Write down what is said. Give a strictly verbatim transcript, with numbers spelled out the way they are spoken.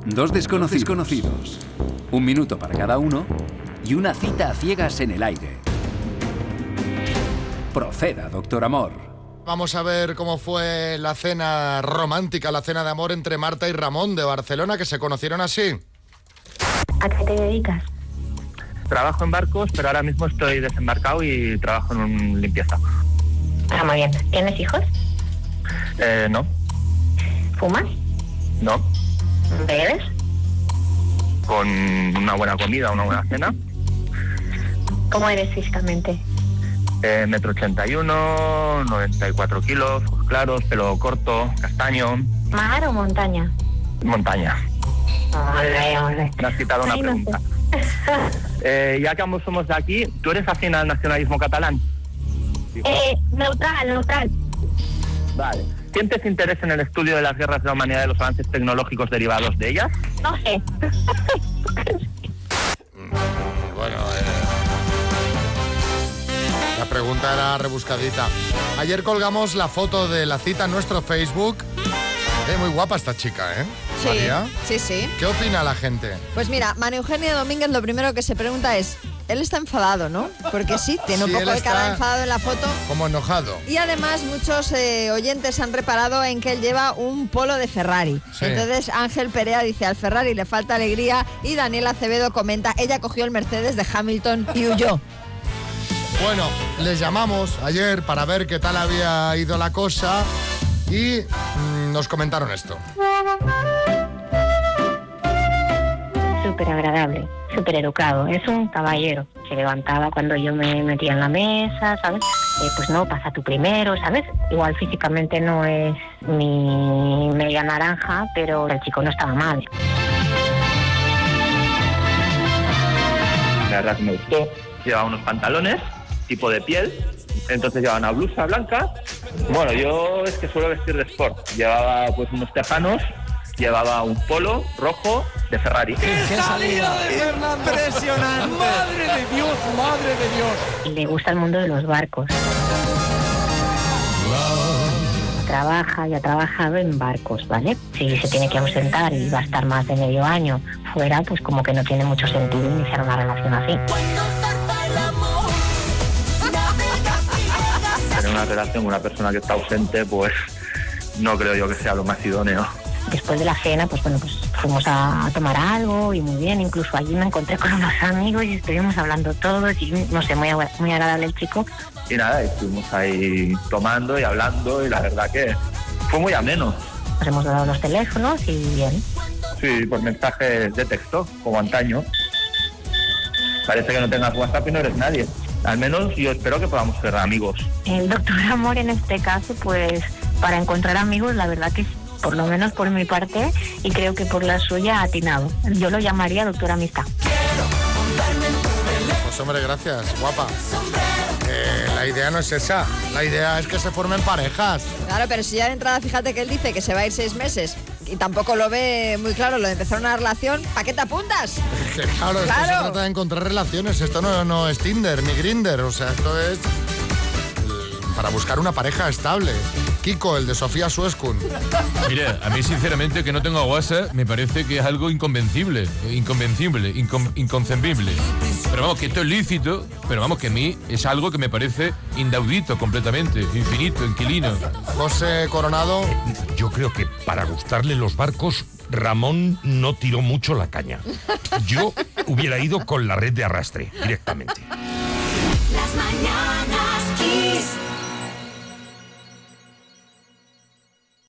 Dos desconocidos conocidos. Un minuto para cada uno y una cita a ciegas en el aire. Proceda, doctor Amor. Vamos a ver cómo fue la cena romántica, la cena de amor entre Marta y Ramón de Barcelona, que se conocieron así. ¿A qué te dedicas? Trabajo en barcos, pero ahora mismo estoy desembarcado y trabajo en un limpieza. Ah, muy bien. ¿Tienes hijos? Eh, no. ¿Fumas? No. ¿Bebes? Con una buena comida, una buena cena. ¿Cómo eres físicamente? Eh, metro ochenta y uno, noventa y cuatro kilos, ojos claros, pelo corto, castaño. ¿Mar o montaña? Montaña. Ole, ole. Me has quitado una Ay, no pregunta. eh, ya que ambos somos de aquí, ¿tú eres afín al nacionalismo catalán? Eh, neutral, neutral. Vale. ¿Sientes interés en el estudio de las guerras de la humanidad y los avances tecnológicos derivados de ellas? No sé. Bueno, eh, la pregunta era rebuscadita. Ayer colgamos la foto de la cita en nuestro Facebook. Eh, muy guapa esta chica, ¿eh? Sí, María. sí, sí. ¿Qué opina la gente? Pues mira, María Eugenia Domínguez lo primero que se pregunta es, él está enfadado, ¿no? Porque sí, tiene Sí, un poco él de cara está enfadado en la foto. Como enojado. Y además muchos eh, oyentes han reparado en que él lleva un polo de Ferrari. Sí. Entonces Ángel Perea dice, al Ferrari le falta alegría, y Daniel Acevedo comenta, ella cogió el Mercedes de Hamilton y huyó. Bueno, les llamamos ayer para ver qué tal había ido la cosa y mmm, nos comentaron esto. Súper agradable, súper educado. Es un caballero. Se levantaba cuando yo me metía en la mesa, ¿sabes? Eh, pues no, pasa tú primero, ¿sabes? Igual físicamente no es mi media naranja, pero el chico no estaba mal. La verdad que me gustó. Llevaba unos pantalones, tipo de piel, entonces llevaba una blusa blanca. Bueno, yo es que suelo vestir de sport. Llevaba pues unos tejanos, llevaba un polo rojo de Ferrari. ¡Qué salida de Fernando! ¡Impresionante! ¡Madre de Dios, madre de Dios! Y le gusta el mundo de los barcos. Trabaja y ha trabajado en barcos, ¿vale? Si se tiene que ausentar y va a estar más de medio año fuera, pues como que no tiene mucho sentido iniciar una relación así. Tener una relación con una persona que está ausente, pues no creo yo que sea lo más idóneo. Después de la cena, pues bueno, pues fuimos a, a tomar algo y muy bien. Incluso allí me encontré con unos amigos y estuvimos hablando todos y no sé, muy, muy agradable el chico. Y nada, estuvimos ahí tomando y hablando y la verdad que fue muy ameno. Nos hemos dado los teléfonos y bien. Sí, por mensajes de texto, como antaño. Parece que no tengas WhatsApp y no eres nadie. Al menos yo espero que podamos ser amigos. El doctor Amor en este caso, pues para encontrar amigos, la verdad que por lo menos por mi parte, y creo que por la suya ha atinado. Yo lo llamaría doctor Amistad. Pues hombre, gracias, guapa. Eh, la idea no es esa. La idea es que se formen parejas. Claro, pero si ya de entrada, fíjate que él dice que se va a ir seis meses y tampoco lo ve muy claro lo de empezar una relación, ¿para qué te apuntas? Que claro, esto Claro. se trata de encontrar relaciones. Esto no, no es Tinder ni Grindr. O sea, esto es eh, para buscar una pareja estable. Kiko, el de Sofía Suescun. Mira, a mí sinceramente que no tenga WhatsApp me parece que es algo inconvencible, inconvencible, incon- inconcebible. Pero vamos, que esto es lícito, pero vamos, que a mí es algo que me parece inaudito completamente, infinito, inquilino. José Coronado. Yo creo que para gustarle los barcos, Ramón no tiró mucho la caña. Yo hubiera ido con la red de arrastre, directamente. Las mañanas